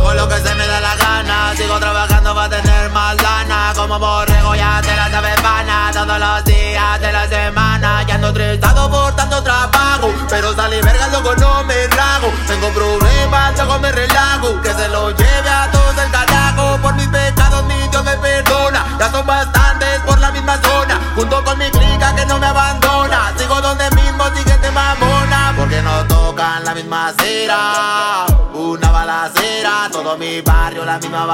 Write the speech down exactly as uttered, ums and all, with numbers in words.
hago lo que se me da la gana. Sigo trabajando para tener más lana. Como borrego ya te la sabes vana. Todos los días de la semana. Ya ando estresado por tanto trabajo, pero salí verga, loco, no me rago. Tengo problemas, luego me relajo. Que se lo lleve a todos el carajo. Por mis pecados mi Dios me perdona. Ya son bastantes por la misma zona. Junto con mi clica que no me abandona. Sigo donde mismo, siguiente mamona. Porque no tocan la misma acera. Una balacera, todo mi barrio la misma